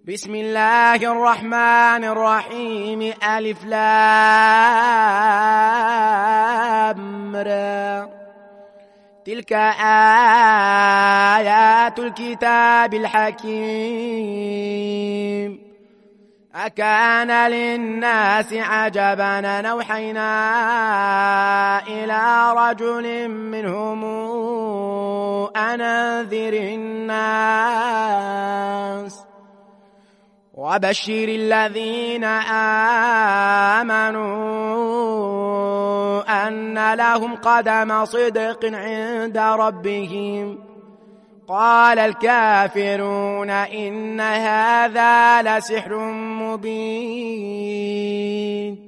بسم الله الرحمن الرحيم. ألف لام را. تلك آيات الكتاب الحكيم. أكان للناس عجبا أن أوحينا إلى رجل منهم أن أنذر الناس وبشر الذين آمنوا أن لهم قدم صدق عند ربهم. قال الكافرون إن هذا لسحر مبين.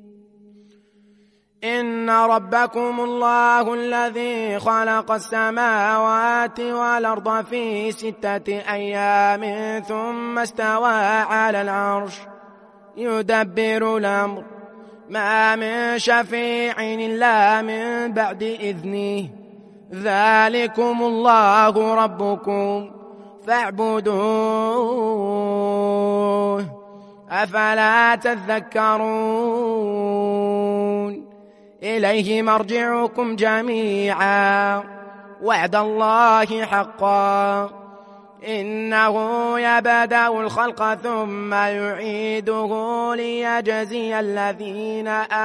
إن ربكم الله الذي خلق السماوات والأرض في 6 أيام ثم استوى على العرش يدبر الأمر ما من شفيع إلا من بعد إذنه. ذلكم الله ربكم فاعبدوه أفلا تذكرون. إليه مرجعكم جميعا وعد الله حقا إنه يبدأ الخلق ثم يعيده ليجزي الذين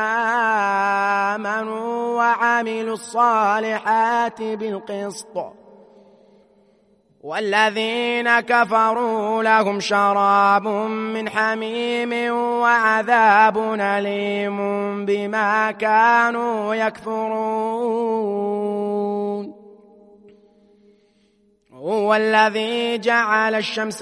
آمنوا وعملوا الصالحات بالقسط والذين كفروا لهم شراب من حميم وعذاب أليم بما كانوا يكفرون. هو الذي جعل الشمس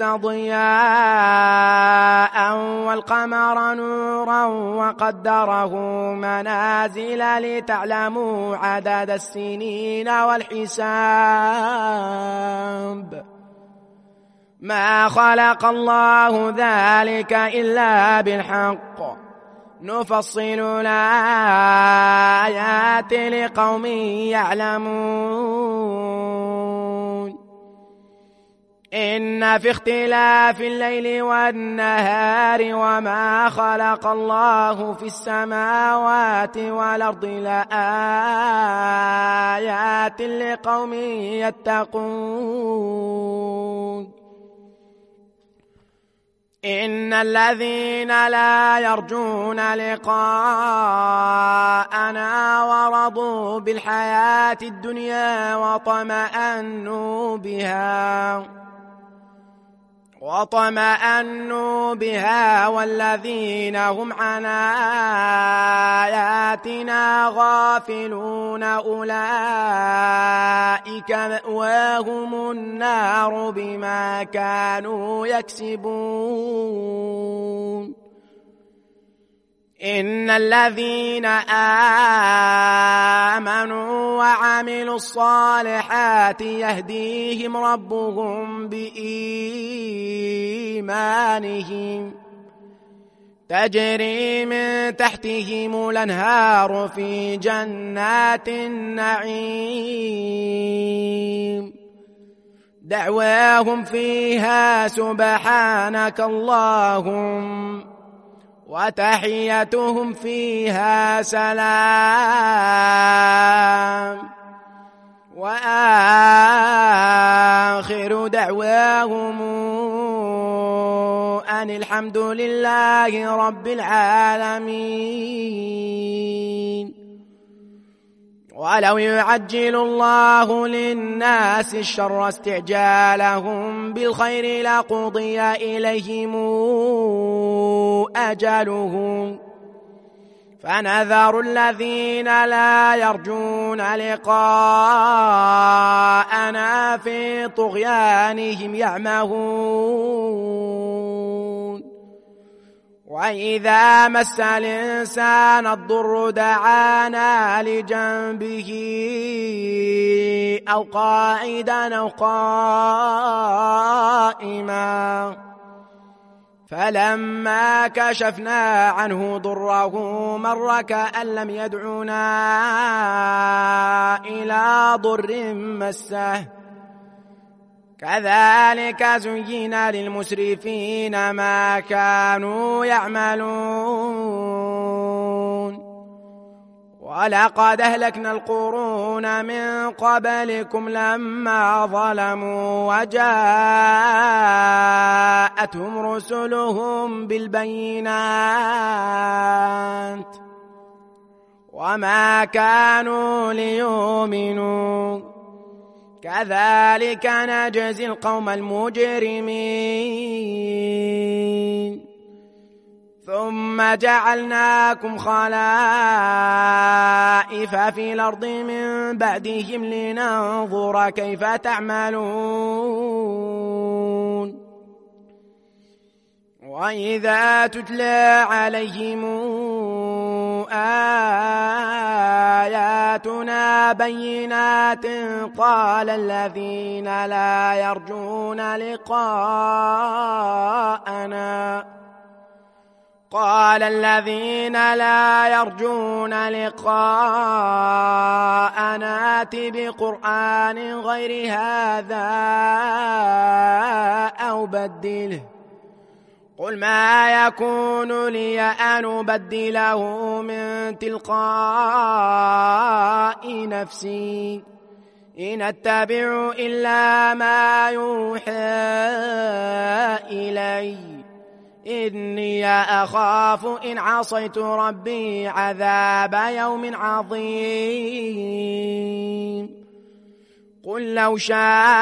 ضياء والقمر نورا وقدره منازل لتعلموا عدد السنين والحساب. ما خلق الله ذلك إلا بالحق نفصل الآيات لقوم يعلمون. إن في اختلاف الليل والنهار وما خلق الله في السماوات والأرض لآيات لقوم يتقون. إن الذين لا يرجون لقاءنا ورضوا بالحياة الدنيا وطمأنوا بها والذين هم عن آياتنا غافلون أولئك مأواهم النار بما كانوا يكسبون. إن الذين آمنوا وعملوا الصالحات يهديهم ربهم بإيمانهم تجري من تحتهم الأنهار في جنات النعيم دعواهم فيها سبحانك اللهم وتحيتهم فيها سلام وآخر دعواهم أن الحمد لله رب العالمين. ولو يعجل الله للناس الشر استعجالهم بالخير لقضي إليهم أجلهم فنذر الذين لا يرجون لقاءنا في طغيانهم يعمهون. وإذا مس الإنسان الضر دعانا لجنبه أو قاعدا أو قائما فلما كشفنا عنه ضره مر كأن لم يدعنا إلى ضر مسه كذلك زين للمسرفين ما كانوا يعملون ولقد أهلكنا القرون من قبلكم لما ظلموا وجاءتهم رسلهم بالبينات وما كانوا ليؤمنوا كذلك نجزي القوم المجرمين ثم جعلناكم خلائف في الأرض من بعدهم لننظر كيف تعملون وإذا تتلى عليهم آياتنا بينات قال الذين لا يرجون لقاءنا ائت بقرآن غير هذا أو بدله قل ما يكون لي أن أبدله من تلقاء نفسي إن أتبع إلا ما يوحى إلي إني أخاف إن عصيت ربي عذاب يوم عظيم قل لو شاء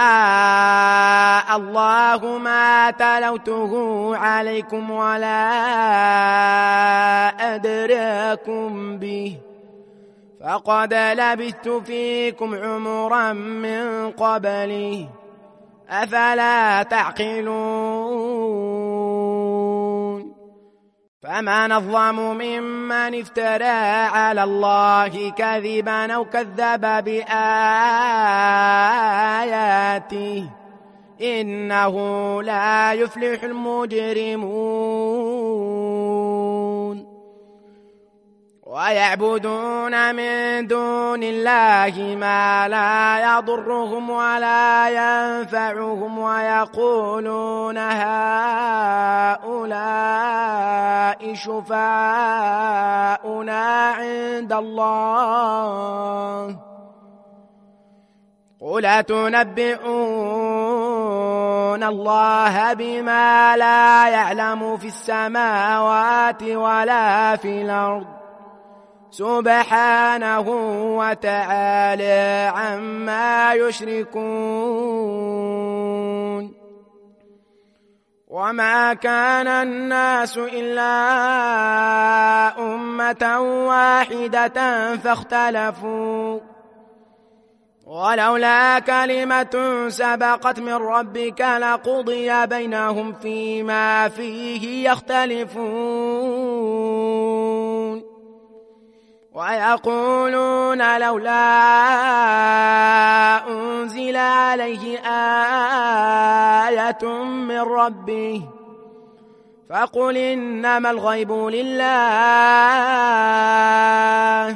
الله ما تلوته عليكم ولا أدراكم به فقد لبثت فيكم عمرا من قبله أفلا تعقلون فمن أظلم ممن افترى على الله كذبا أو كذب بآياته إنه لا يفلح المجرمون ويعبدون من دون الله ما لا يضرهم ولا ينفعهم ويقولون هؤلاء شفعاؤنا عند الله قل أتنبئون الله بما لا يعلم في السماوات ولا في الأرض سبحانه وتعالى عما يشركون وما كان الناس إلا أمة واحدة فاختلفوا ولولا كلمة سبقت من ربك لقضي بينهم فيما فيه يختلفون ويقولون لولا أنزل عليه آية من ربه فقل إنما الغيب لله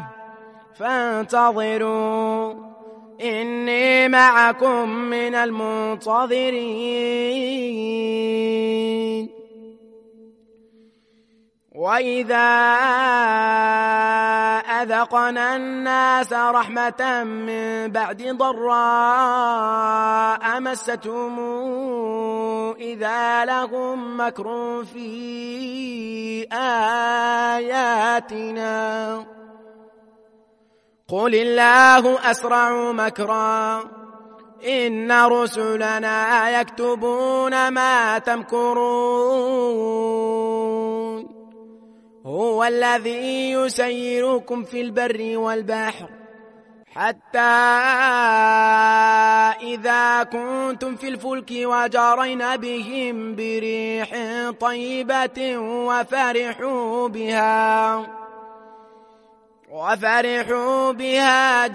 فانتظروا إني معكم من المنتظرين وإذا أذقنا الناس رحمة من بعد ضراء مستهم إذا لهم مكر في آياتنا قل الله أسرع مكرا إن رسلنا يكتبون ما تمكرون هو الذي يسيركم في البر والبحر حتى إذا كنتم في الفلك وجرين بهم بريح طيبة وفرحوا بها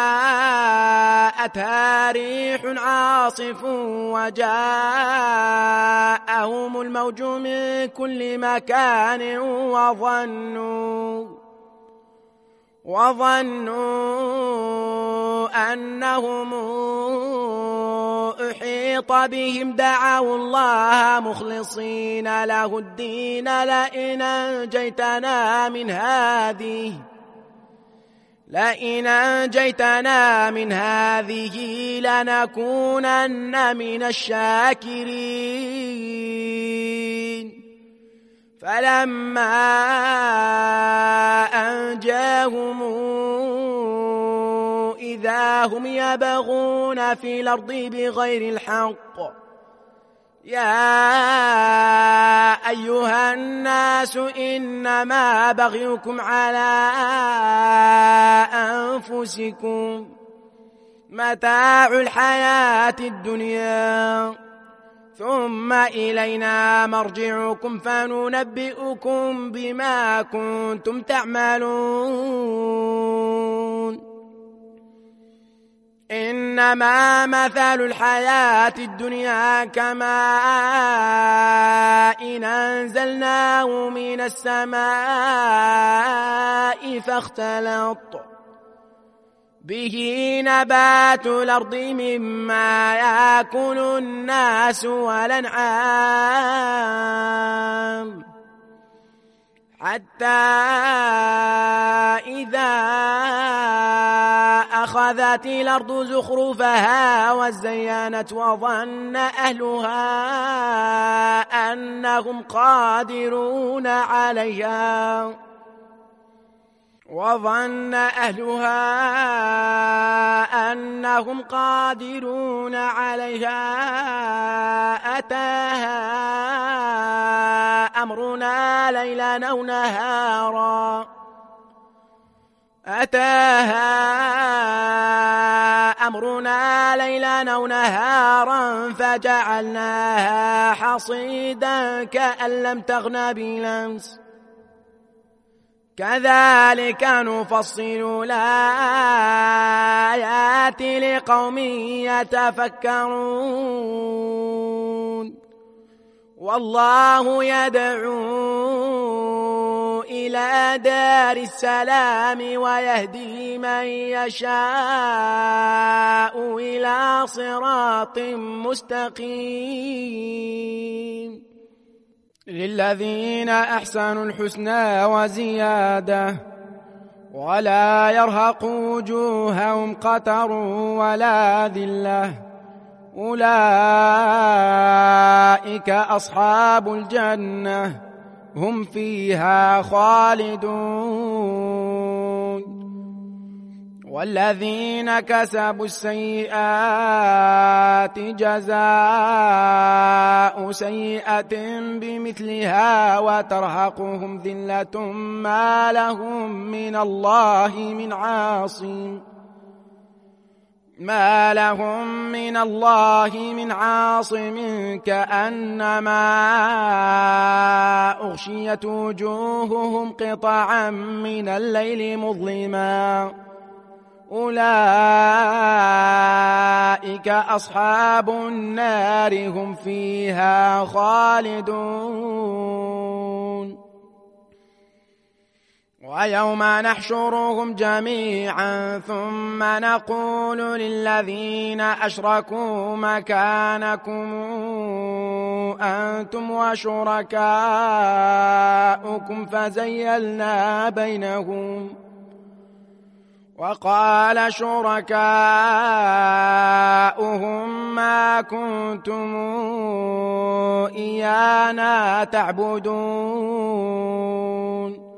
جاءتها ريح عاصف وجاءهم الموج من كل مكان وظنوا أنهم أحيط أحيط بهم دعوا الله مخلصين له الدين لئن أنجيتنا من هذه لنكونن من الشاكرين فلما أنجاهم إذا هم يبغون في الأرض بغير الحق يا أيها الناس إنما بغيكم على أنفسكم متاع الحياة الدنيا ثم إلينا مرجعكم فننبئكم بما كنتم تعملون إنما مثل الحياة الدنيا كماء أنزلناه من السماء فاختلط به نبات الأرض مما يأكل الناس والأنعام حتى إذا أخذت الأرض زخرفها وزينت وظن أهلها أنهم قادرون عليها أتاها أمرنا ليلا أو نهارا فجعلناها حصيدا كأن لم تغن بالأمس كذلك نفصل الآيات لقوم يتفكرون والله يدعو إلى دار السلام ويهدي من يشاء إلى صراط مستقيم للذين أحسنوا الحسنى وزيادة ولا يرهق وجوههم قتر ولا ذلة أولئك أصحاب الجنة هم فيها خالدون والذين كسبوا السيئات جزاء سيئة بمثلها وترهقهم ذلة ما لهم من الله من عاصم كأنما أغشيت وجوههم قطعا من الليل مظلما أولئك أصحاب النار هم فيها خالدون ويوم نحشرهم جميعا ثم نقول للذين أشركوا مكانكم أنتم وشركاؤكم فزيلنا بينهم وقال شركاؤهم ما كنتم إيانا تعبدون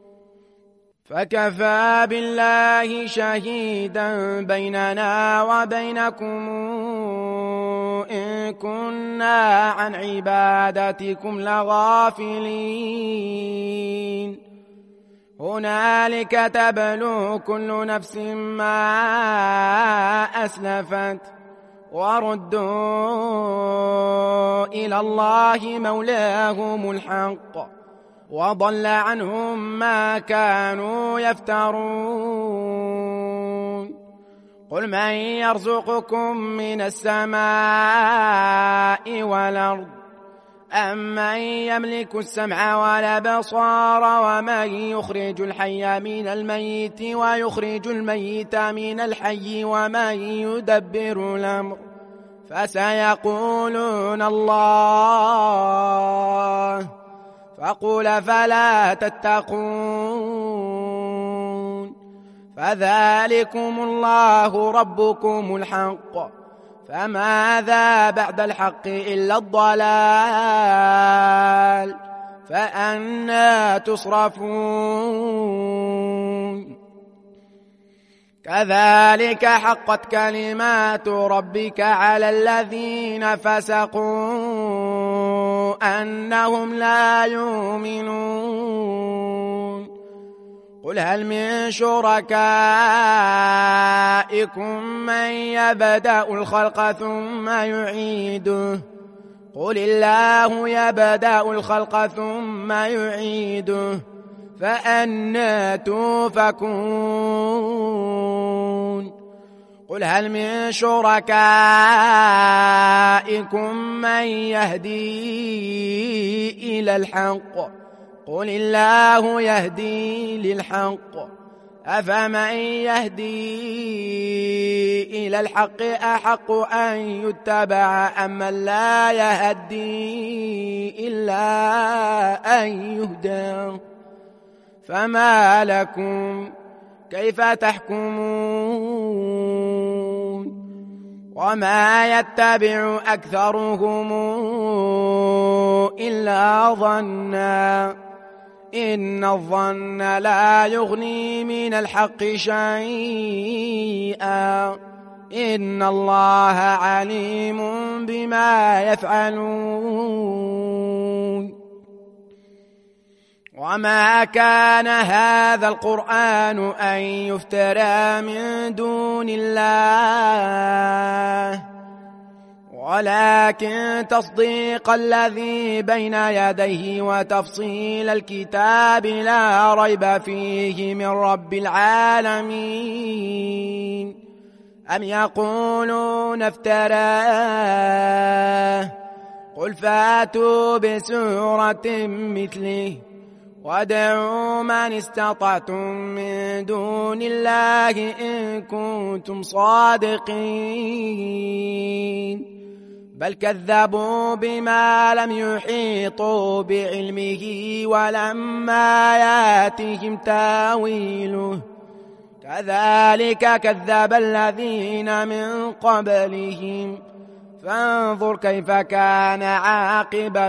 فكفى بالله شهيدا بيننا وبينكم إن كنا عن عبادتكم لغافلين هنالك تبلو كل نفس ما أسلفت وردوا إلى الله مولاهم الحق وضل عنهم ما كانوا يفترون قل من يرزقكم من السماء والأرض أمن يملك السمع والأبصار ومن يخرج الحي من الميت ويخرج الميت من الحي ومن يدبر الأمر فسيقولون الله فقل فلا تتقون فذلكم الله ربكم الحق فماذا بعد الحق إلا الضلال فأنى تصرفون كذلك حقت كلمات ربك على الذين فسقوا أنهم لا يؤمنون قل هل من شركائكم من يبدأ الخلق ثم يعيده قل الله يبدأ الخلق ثم يعيده فأنى توفكون قل هل من شركائكم من يهدي إلى الحق قل الله يهدي للحق أفمن يهدي إلى الحق أحق أن يتبع أمن لا يهدي إلا أن يهدى فما لكم كيف تحكمون وما يتبع أكثرهم إلا ظنا إن الظن لا يغني من الحق شيئا إن الله عليم بما يفعلون وما كان هذا القرآن أن يفترى من دون الله ولكن تصديق الذي بين يديه وتفصيل الكتاب لا ريب فيه من رب العالمين أم يقولون افتراه قل فاتوا بسورة مثله وادعوا من استطعتم من دون الله إن كنتم صادقين بل كذبوا بما لم يحيطوا بعلمه ولما ياتهم تاويله كذلك كذب الذين من قبلهم فانظر كيف كان عاقبة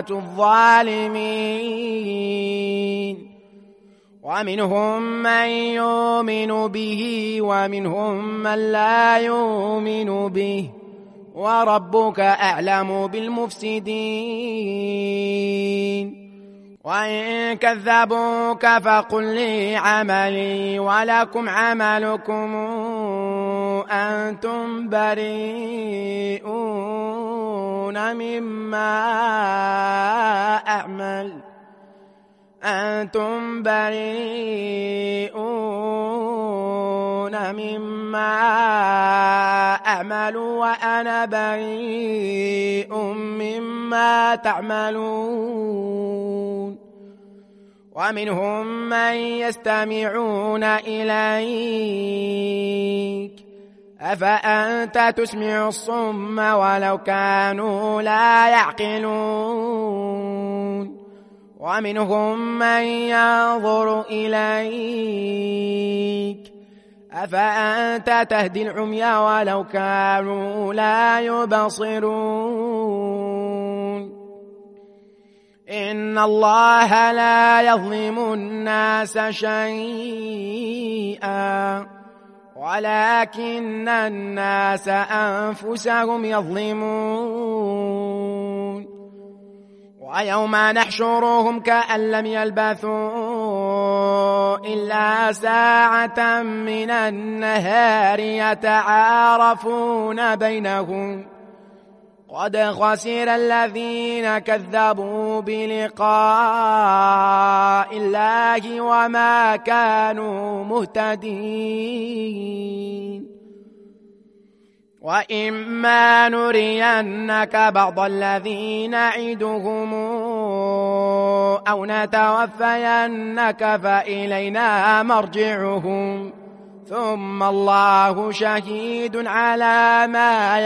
الظالمين ومنهم من يؤمن به ومنهم من لا يؤمن به وربك أعلم بالمفسدين وإن كذبوك فقل لي عملي ولكم عملكم أنتم بريئون مما أعمل أنتم بريئون مما أعمل وأنا بريء مما تعملون ومنهم من يستمعون إليك أفأنت تسمع الصم ولو كانوا لا يعقلون ومنهم من ينظر إليك أفأنت تهدي العمي ولو كانوا لا يبصرون إن الله لا يظلم الناس شيئا ولكن الناس أنفسهم يظلمون ويوم نحشرهم كأن لم يلبثوا إلا ساعة من النهار يتعارفون بينهم قد خسر الذين كذبوا بلقاء الله وما كانوا مهتدين وإما نرينك بعض الذين نعدهم أو نتوفينك فإلينا مرجعهم ثم الله شهيد على ما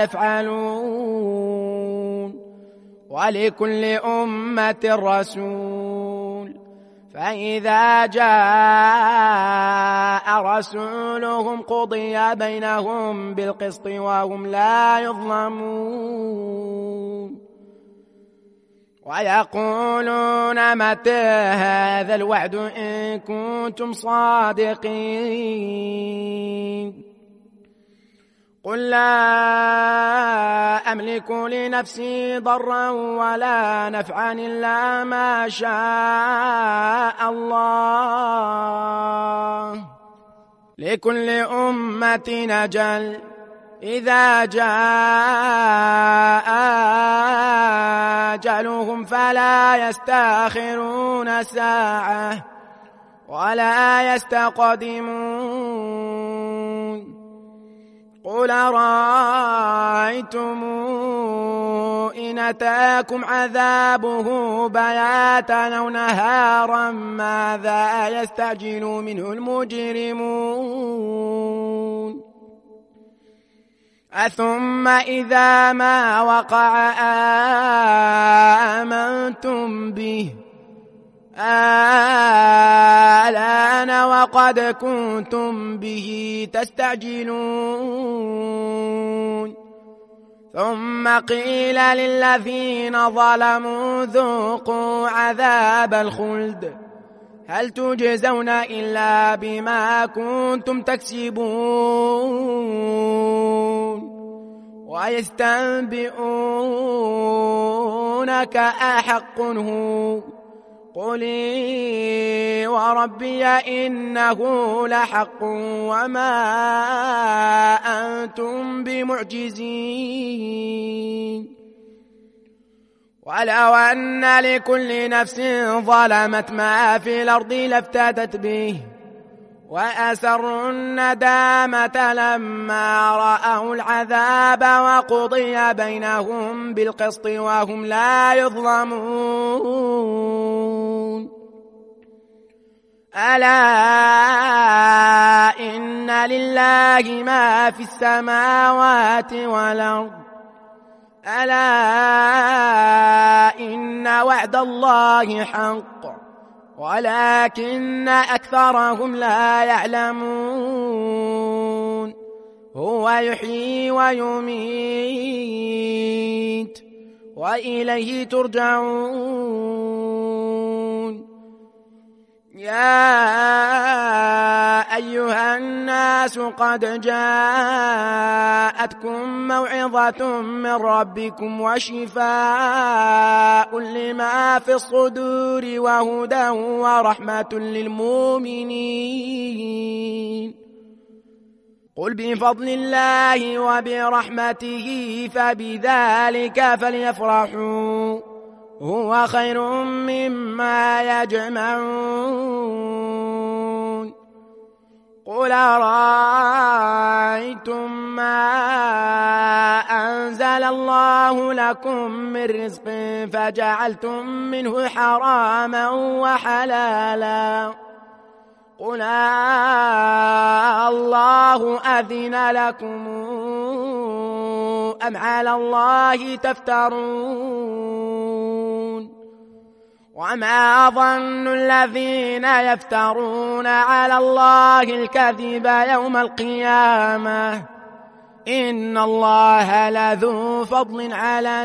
يفعلون ولكل أمة رسول فإذا جاء رسولهم قضي بينهم بالقسط وهم لا يظلمون ويقولون متى هذا الوعد إن كنتم صادقين قل لا أملك لنفسي ضرا ولا نفعا إلا ما شاء الله لكل أمة أجل إذا جاء أجلهم فلا يستأخرون ساعة ولا يستقدمون قل رأيتم إن أتاكم عذابه بياتا أو نهارا ماذا يستعجل منه المجرمون أثم إذا ما وقع آمنتم به الآن وقد كنتم به تستعجلون ثم قيل للذين ظلموا ذوقوا عذاب الخلد هل تجزون إلا بما كنتم تكسبون ويستنبئونك أحق هو قل وربي إنه لحق وما أنتم بمعجزين ولو أن لكل نفس ظلمت ما في الأرض لافتدت به وأسروا الندامة لما رأوا العذاب وقضي بينهم بالقسط وهم لا يظلمون ألا إن لله ما في السماوات والأرض ألا إن وعد الله حق ولكن أكثرهم لا يعلمون هو يحيي ويميت وإليه ترجعون يا أيها الناس قد جاءتكم موعظة من ربكم وشفاء لما في الصدور وهدى ورحمة للمؤمنين قل بفضل الله وبرحمته فبذلك فليفرحوا هو خير مما يجمعون قل أرأيتم ما أنزل الله لكم من رزق فجعلتم منه حراما وحلالا قل الله أذن لكم أم على الله تفترون وما ظن الذين يفترون على الله الكذب يوم القيامة إن الله لذو فضل على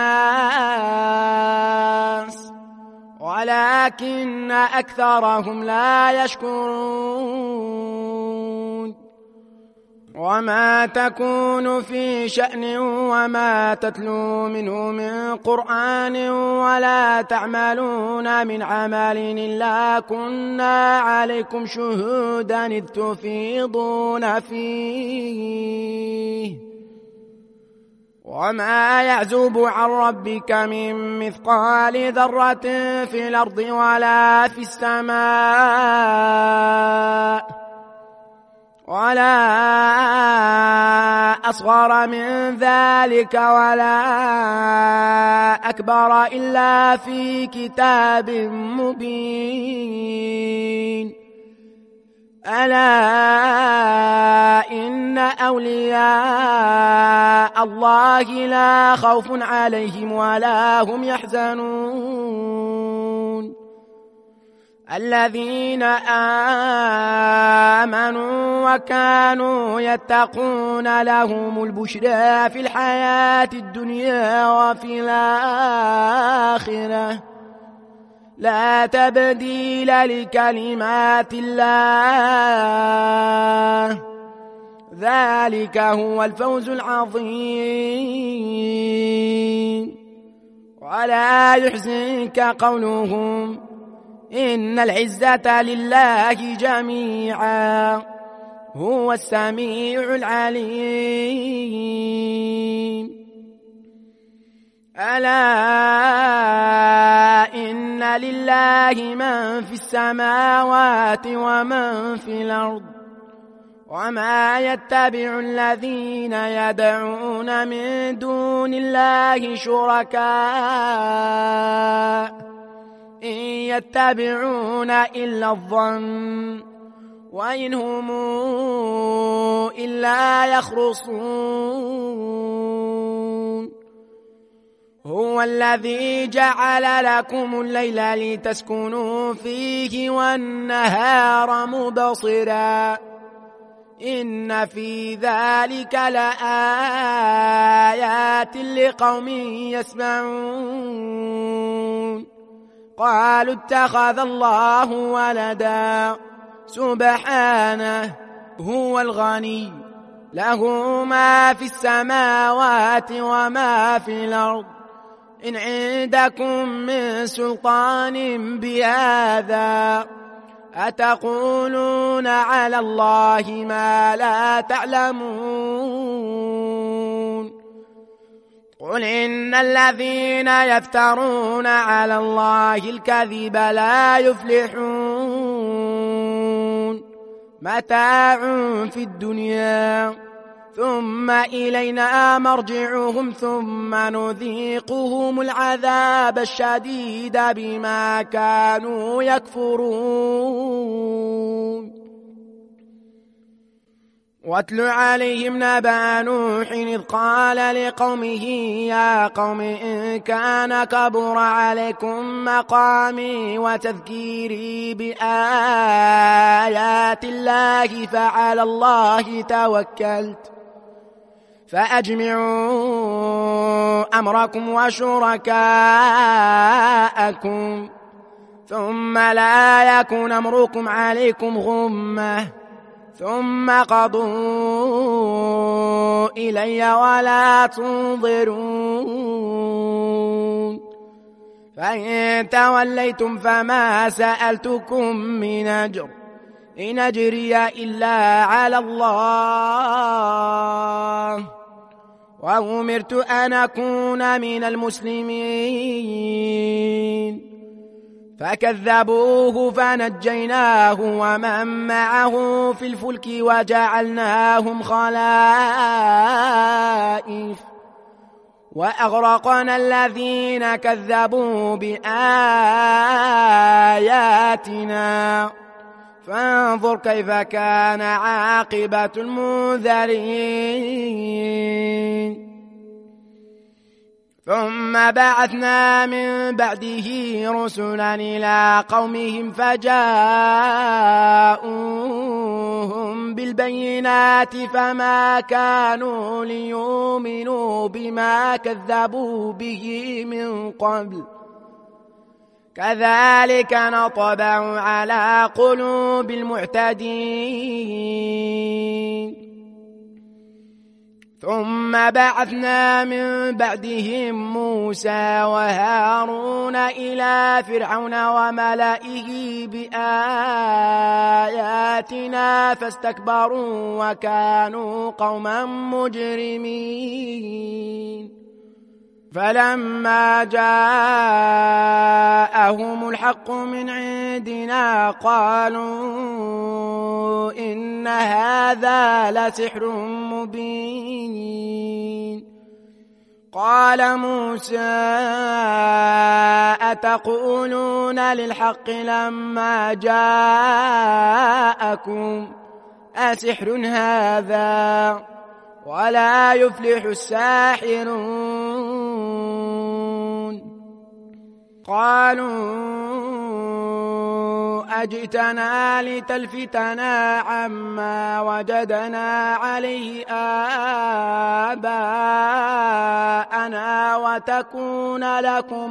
الناس ولكن أكثرهم لا يشكرون وما تكون في شأن وما تتلو منه من قرآن ولا تعملون من عمل إلا كنا عليكم شهودا إذ تفيضون فيه وما يعزب عن ربك من مثقال ذرة في الأرض ولا في السماء ولا أصغر من ذلك ولا أكبر إلا في كتاب مبين ألا إن أولياء الله لا خوف عليهم ولا هم يحزنون الذين آمنوا وكانوا يتقون لهم البشرى في الحياة الدنيا وفي الآخرة لا تبديل لكلمات الله ذلك هو الفوز العظيم ولا يحزنك قولهم إن العزة لله جميعا هو السميع العليم ألا إن لله من في السماوات ومن في الأرض وما يتبع الذين يدعون من دون الله شركاء إن يتبعون إلا الظن وإن هم إلا يخرصون هو الذي جعل لكم الليل لتسكنوا فيه والنهار مبصرا إن في ذلك لآيات لقوم يسمعون قالوا اتخذ الله ولدا سبحانه هو الغني له ما في السماوات وما في الأرض إن عندكم من سلطان بهذا أتقولون على الله ما لا تعلمون قل إن الذين يفترون على الله الكذب لا يفلحون متاع في الدنيا ثم إلينا مرجعهم ثم نذيقهم العذاب الشديد بما كانوا يكفرون واتل عليهم نبأ نوح إذ قال لقومه يا قوم إن كان كبر عليكم مقامي وتذكيري بآيات الله فعلى الله توكلت فأجمعوا أمركم وشركاءكم ثم لا يكن أمركم عليكم غمة ثم قضوا إلي ولا تنظرون فإن توليتم فما سألتكم من أجر إن أجري إلا على الله وأمرت أن أكون من المسلمين فكذبوه فنجيناه ومن معه في الفلك وجعلناهم خلائف وأغرقنا الذين كذبوا بآياتنا فانظر كيف كان عاقبة المنذرين ثم بعثنا من بعده رسلا إلى قومهم فجاءوهم بالبينات فما كانوا ليؤمنوا بما كذبوا به من قبل كذلك نطبع على قلوب المعتدين ثم بعثنا من بعدهم موسى وهارون إلى فرعون وملئه بآياتنا فاستكبروا وكانوا قوما مجرمين فلما جاءهم الحق من عندنا قالوا إن هذا لسحر مبين قال موسى أتقولون للحق لما جاءكم أسحر هذا ولا يفلح الساحرون قالوا أجئتنا لتلفتنا عما وجدنا عليه آباءنا وتكون لكم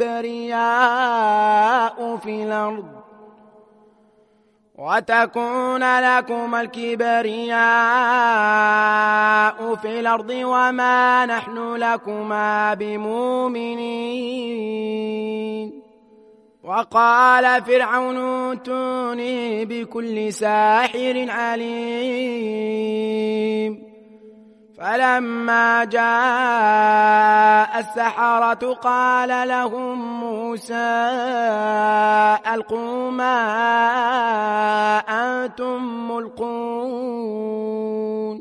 الكبرياء في الأرض وما نحن لكما بمؤمنين وقال فرعون ائتوني بكل ساحر عليم فلما جاء السحرة قال لهم موسى ألقوا ما أنتم ملقون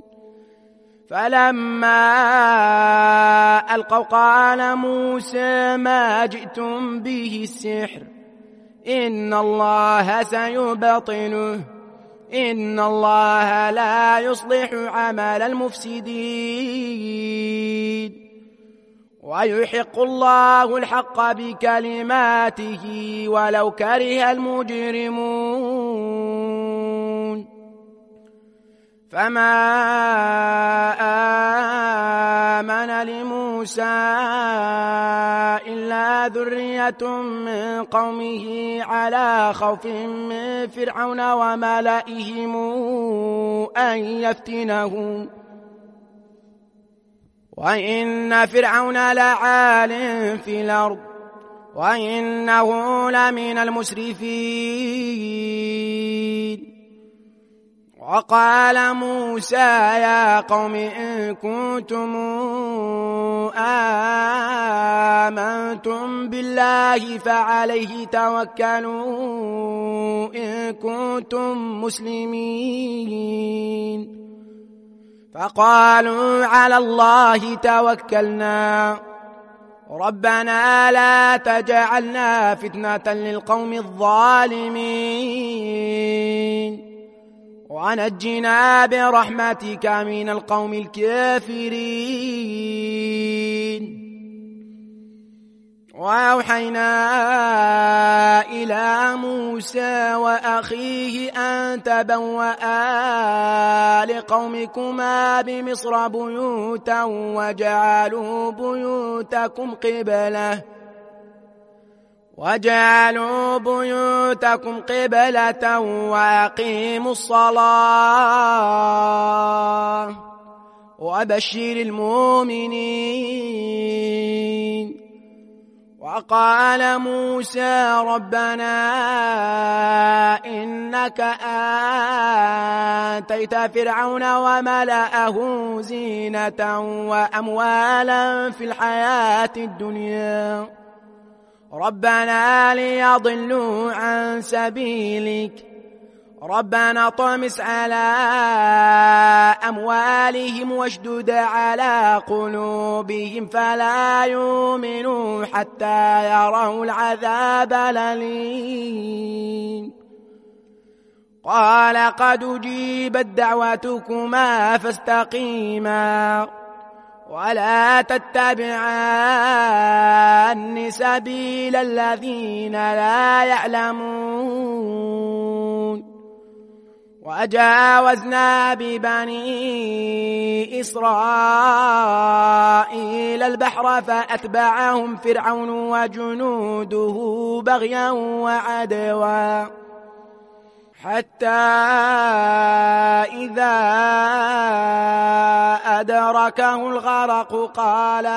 فلما ألقوا قال موسى ما جئتم به السحر إن الله سيبطله إن الله لا يصلح عمل المفسدين ويحق الله الحق بكلماته ولو كره المجرمون فما آمن لموسى إلا ذرية من قومه على خوف من فرعون وملئهم أن يفتنهم وإن فرعون لعال في الأرض وإنه لمن المسرفين وقال موسى يا قوم إن كنتم آمنتم بالله فعليه توكلوا إن كنتم مسلمين فقالوا على الله توكلنا ربنا لا تجعلنا فتنة للقوم الظالمين ونجنا برحمتك من القوم الكافرين وأوحينا إلى موسى وأخيه أن تبوأ لقومكما بمصر بيوتا وجعلوا بيوتكم قبلة وأقيموا الصلاة وبشر المؤمنين وقال موسى ربنا إنك آتيت فرعون وملأه زينة وأموالا في الحياة الدنيا ربنا ليضلوا عن سبيلك ربنا طمس على أموالهم واشدد على قلوبهم فلا يؤمنوا حتى يروا العذاب الأليم قال قد أجيبت دعوتكما فاستقيما ولا تتبعان سبيل الذين لا يعلمون وجاوزنا ببني إسرائيل البحر فأتبعهم فرعون وجنوده بغيا وعدوا حتى إذا أدركه الغرق قال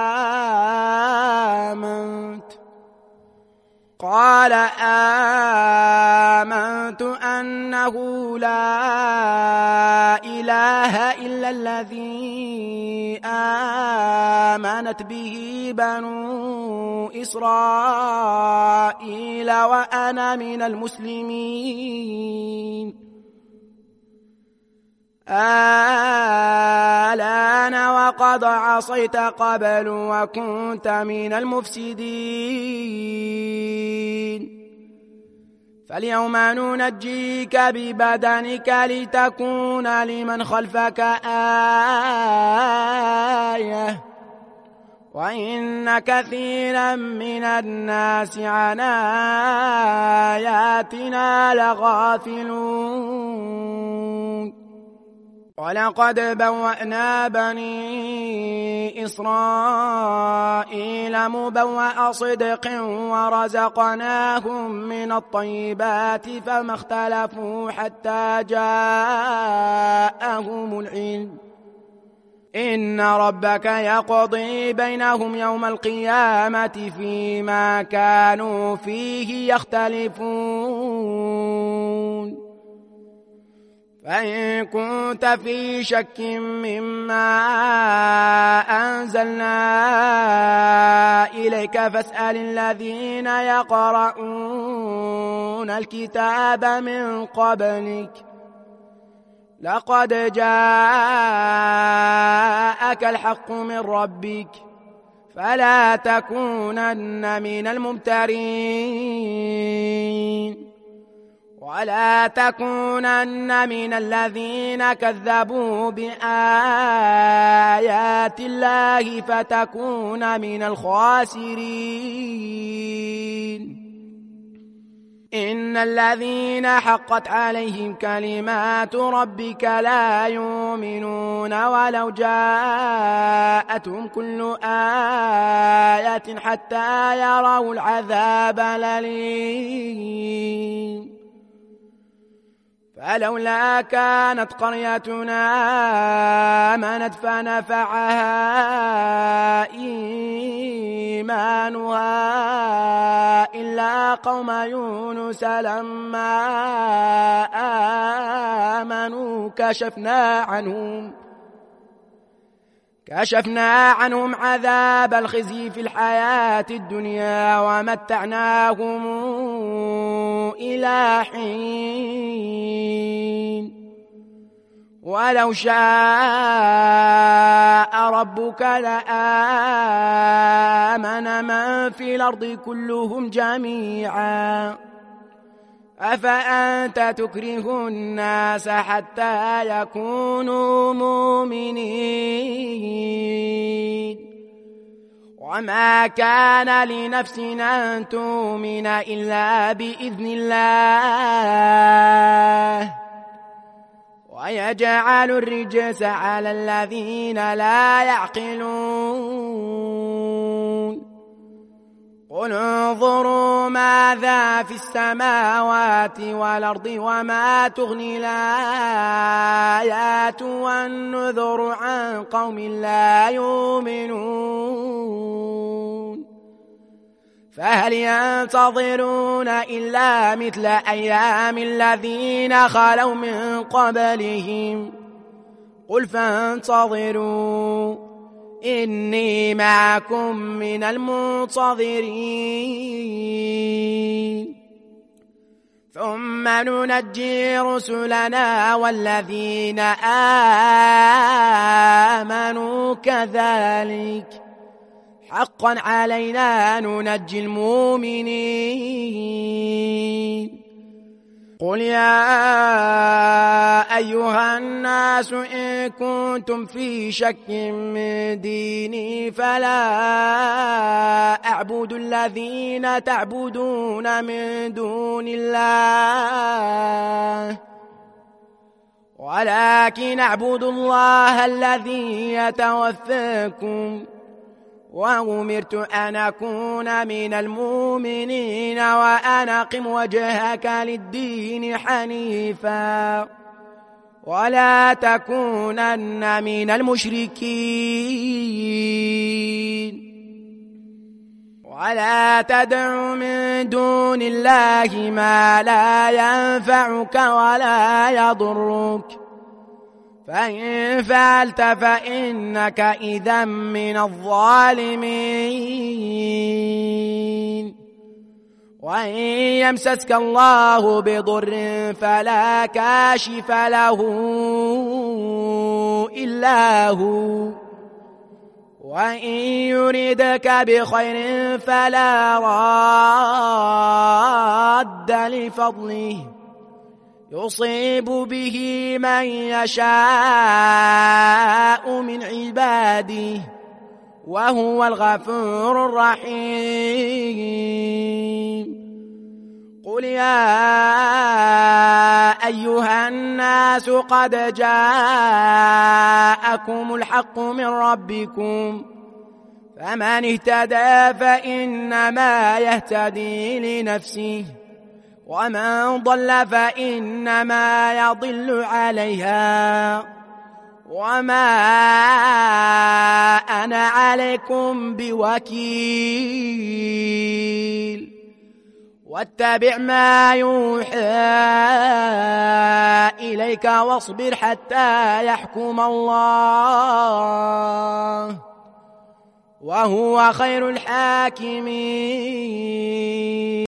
آمنت أنه لا إله إلا الذي آمنت به بنو إسرائيل وأنا من المسلمين الآن وقد عصيت قبل وكنت من المفسدين فاليوم ننجيك ببدنك لتكون لمن خلفك آية وإن كثيرا من الناس عن آياتنا لغافلون ولقد بوأنا بني إسرائيل مبوأ صدق ورزقناهم من الطيبات فما اختلفوا حتى جاءهم العلم إن ربك يقضي بينهم يوم القيامة فيما كانوا فيه يختلفون فإن كنت في شك مما أنزلنا إليك فاسأل الذين يقرؤون الكتاب من قبلك لقد جاءك الحق من ربك فلا تكونن من الممترين ولا تكونن من الذين كذبوا بآيات الله فتكون من الخاسرين إن الذين حقت عليهم كلمات ربك لا يؤمنون ولو جاءتهم كل آية حتى يروا العذاب الأليم فلولا كانت قريتنا آمنت فنفعها إيمانها إلا قوم يونس لما آمنوا كشفنا عنهم عذاب الخزي في الحياة الدنيا ومتعناهم إلى حين ولو شاء ربك لآمن من في الأرض كلهم جميعا أفأنت تكره الناس حتى يكونوا مؤمنين وما كان لنفس أن تؤمن إلا بإذن الله ويجعل الرجس على الذين لا يعقلون قل انظروا ماذا في السماوات والأرض وما تغني الآيات والنذر عن قوم لا يؤمنون فهل ينتظرون إلا مثل أيام الذين خلوا من قبلهم قل فانتظروا إني معكم من المنتظرين ثم ننجي رسلنا والذين آمنوا كذلك حقا علينا ننجي المؤمنين قل يا أيها الناس إن كنتم في شك من ديني فلا أعبد الذين تعبدون من دون الله ولكن أعبد الله الذي يتوفاكم وأمرت أن أكون من المؤمنين وأن أقم وجهك للدين حنيفا ولا تكونن من المشركين ولا تدع من دون الله ما لا ينفعك ولا يضرك فإن فعلت فإنك إذا من الظالمين وإن يمسسك الله بضر فلا كاشف له إلا هو وإن يردك بخير فلا راد لفضله يصيب به من يشاء من عباده وهو الغفور الرحيم. قل يا أيها الناس قد جاءكم الحق من ربكم فمن اهتدى فإنما يهتدي لنفسه ومن ضل فإنما يضل عليها وما أنا عليكم بوكيل. واتبع ما يوحى إليك واصبر حتى يحكم الله وهو خير الحاكمين.